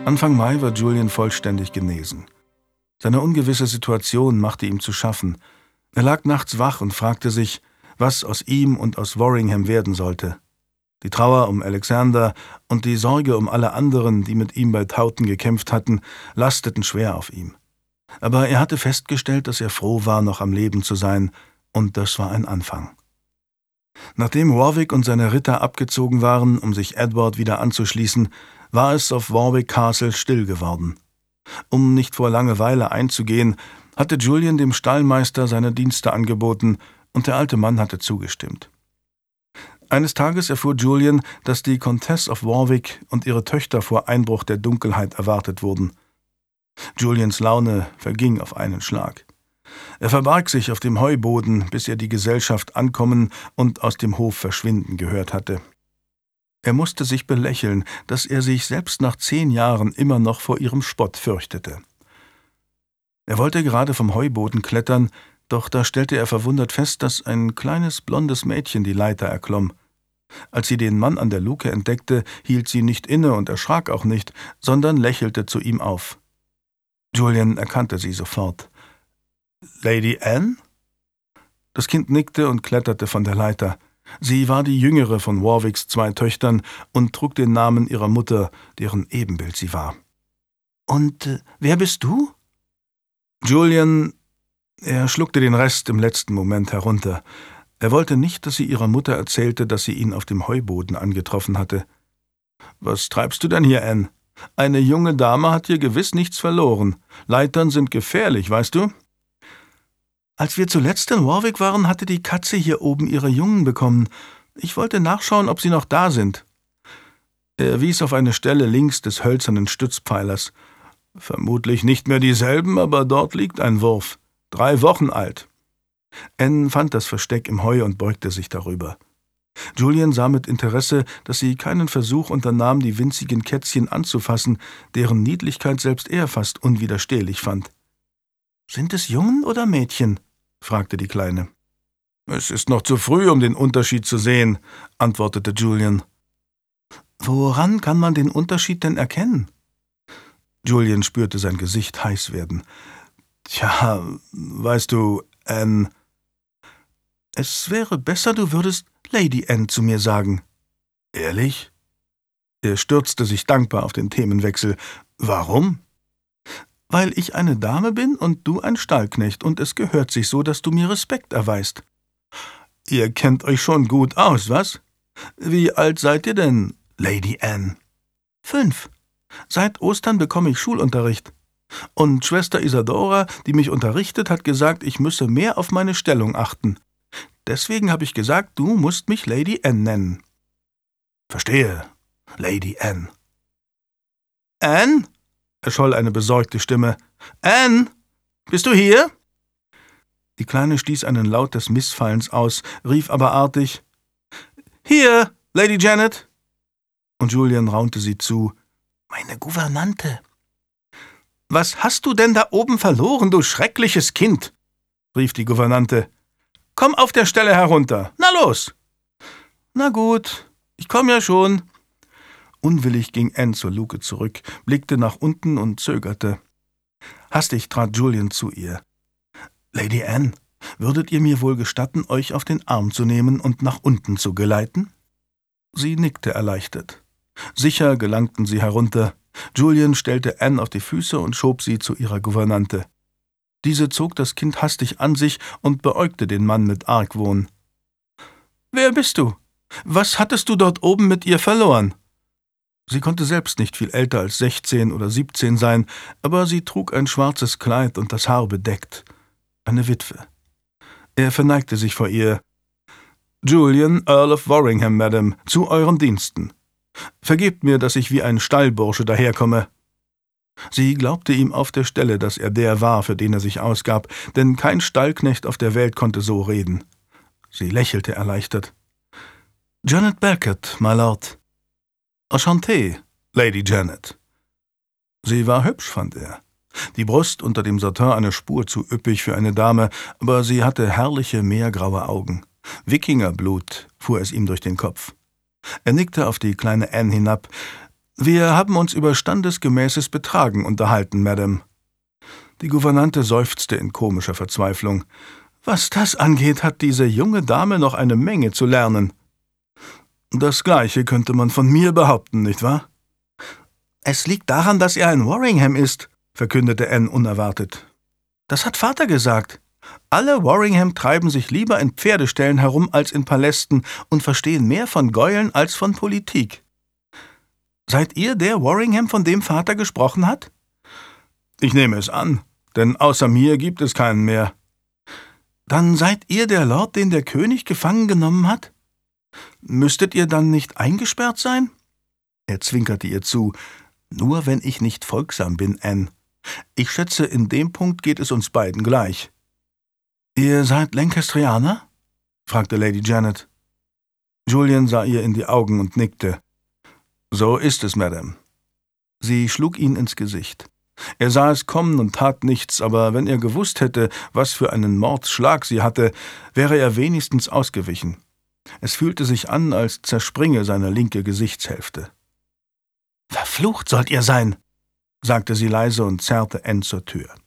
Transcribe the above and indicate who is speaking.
Speaker 1: Anfang Mai war Julian vollständig genesen. Seine ungewisse Situation machte ihm zu schaffen. Er lag nachts wach und fragte sich, was aus ihm und aus Worringham werden sollte. Die Trauer um Alexander und die Sorge um alle anderen, die mit ihm bei Taunton gekämpft hatten, lasteten schwer auf ihm. Aber er hatte festgestellt, dass er froh war, noch am Leben zu sein, und das war ein Anfang. Nachdem Warwick und seine Ritter abgezogen waren, um sich Edward wieder anzuschließen, war es auf Warwick Castle still geworden. Um nicht vor Langeweile einzugehen, hatte Julian dem Stallmeister seine Dienste angeboten, und der alte Mann hatte zugestimmt. Eines Tages erfuhr Julian, dass die Comtesse of Warwick und ihre Töchter vor Einbruch der Dunkelheit erwartet wurden. Julians Laune verging auf einen Schlag. Er verbarg sich auf dem Heuboden, bis er die Gesellschaft ankommen und aus dem Hof verschwinden gehört hatte. Er musste sich belächeln, dass er sich selbst nach 10 Jahren immer noch vor ihrem Spott fürchtete. Er wollte gerade vom Heuboden klettern, doch da stellte er verwundert fest, dass ein kleines blondes Mädchen die Leiter erklomm. Als sie den Mann an der Luke entdeckte, hielt sie nicht inne und erschrak auch nicht, sondern lächelte zu ihm auf. Julian erkannte sie sofort. »Lady Anne?« Das Kind nickte und kletterte von der Leiter. Sie war die jüngere von Warwicks 2 Töchtern und trug den Namen ihrer Mutter, deren Ebenbild sie war. »Und wer bist du?« Julian. Er schluckte den Rest im letzten Moment herunter. Er wollte nicht, dass sie ihrer Mutter erzählte, dass sie ihn auf dem Heuboden angetroffen hatte. »Was treibst du denn hier, Anne? Eine junge Dame hat hier gewiss nichts verloren. Leitern sind gefährlich, weißt du?« »Als wir zuletzt in Warwick waren, hatte die Katze hier oben ihre Jungen bekommen. Ich wollte nachschauen, ob sie noch da sind.« Er wies auf eine Stelle links des hölzernen Stützpfeilers. »Vermutlich nicht mehr dieselben, aber dort liegt ein Wurf. 3 Wochen alt.« Anne fand das Versteck im Heu und beugte sich darüber. Julian sah mit Interesse, dass sie keinen Versuch unternahm, die winzigen Kätzchen anzufassen, deren Niedlichkeit selbst er fast unwiderstehlich fand. »Sind es Jungen oder Mädchen?« fragte die Kleine. »Es ist noch zu früh, um den Unterschied zu sehen«, antwortete Julian. »Woran kann man den Unterschied denn erkennen?« Julian spürte sein Gesicht heiß werden. »Tja, weißt du, Anne...« »Es wäre besser, du würdest Lady Anne zu mir sagen.« »Ehrlich?« Er stürzte sich dankbar auf den Themenwechsel. »Warum?« »Weil ich eine Dame bin und du ein Stallknecht, und es gehört sich so, dass du mir Respekt erweist.« »Ihr kennt euch schon gut aus, was? Wie alt seid ihr denn, Lady Anne?« »5. Seit Ostern bekomme ich Schulunterricht. Und Schwester Isadora, die mich unterrichtet, hat gesagt, ich müsse mehr auf meine Stellung achten. Deswegen habe ich gesagt, du musst mich Lady Anne nennen.« »Verstehe, Lady Anne.« »Anne?« erscholl eine besorgte Stimme. »Anne, bist du hier?« Die Kleine stieß einen Laut des Missfallens aus, rief aber artig, »Hier, Lady Janet!« Und Julian raunte sie zu, »Meine Gouvernante!« »Was hast du denn da oben verloren, du schreckliches Kind?« rief die Gouvernante. »Komm auf der Stelle herunter. Na los!« »Na gut, ich komm ja schon.« Unwillig ging Anne zur Luke zurück, blickte nach unten und zögerte. Hastig trat Julian zu ihr. »Lady Anne, würdet ihr mir wohl gestatten, euch auf den Arm zu nehmen und nach unten zu geleiten?« Sie nickte erleichtert. Sicher gelangten sie herunter. Julian stellte Anne auf die Füße und schob sie zu ihrer Gouvernante. Diese zog das Kind hastig an sich und beäugte den Mann mit Argwohn. »Wer bist du? Was hattest du dort oben mit ihr verloren?« Sie konnte selbst nicht viel älter als 16 oder 17 sein, aber sie trug ein schwarzes Kleid und das Haar bedeckt. Eine Witwe. Er verneigte sich vor ihr. »Julian, Earl of Worringham, Madame, zu euren Diensten. Vergebt mir, dass ich wie ein Stallbursche daherkomme.« Sie glaubte ihm auf der Stelle, dass er der war, für den er sich ausgab, denn kein Stallknecht auf der Welt konnte so reden. Sie lächelte erleichtert. »Janet Beckett, my lord.« »Enchanté, Lady Janet.« Sie war hübsch, fand er. Die Brust unter dem Satin eine Spur zu üppig für eine Dame, aber sie hatte herrliche, meergraue Augen. Wikingerblut, fuhr es ihm durch den Kopf. Er nickte auf die kleine Anne hinab. »Wir haben uns über standesgemäßes Betragen unterhalten, Madame.« Die Gouvernante seufzte in komischer Verzweiflung. »Was das angeht, hat diese junge Dame noch eine Menge zu lernen.« »Das Gleiche könnte man von mir behaupten, nicht wahr?« »Es liegt daran, dass er ein Worringham ist«, verkündete Anne unerwartet. »Das hat Vater gesagt. Alle Worringham treiben sich lieber in Pferdeställen herum als in Palästen und verstehen mehr von Gäueln als von Politik. Seid ihr der Worringham, von dem Vater gesprochen hat?« »Ich nehme es an, denn außer mir gibt es keinen mehr.« »Dann seid ihr der Lord, den der König gefangen genommen hat? Müsstet ihr dann nicht eingesperrt sein?« Er zwinkerte ihr zu. »Nur wenn ich nicht folgsam bin, Anne. Ich schätze, in dem Punkt geht es uns beiden gleich.« »Ihr seid Lancastrianer?« fragte Lady Janet. Julian sah ihr in die Augen und nickte. »So ist es, Madame.« Sie schlug ihn ins Gesicht. Er sah es kommen und tat nichts, aber wenn er gewusst hätte, was für einen Mordsschlag sie hatte, wäre er wenigstens ausgewichen. Es fühlte sich an, als zerspringe seine linke Gesichtshälfte. »Verflucht sollt ihr sein«, sagte sie leise und zerrte Anne zur Tür.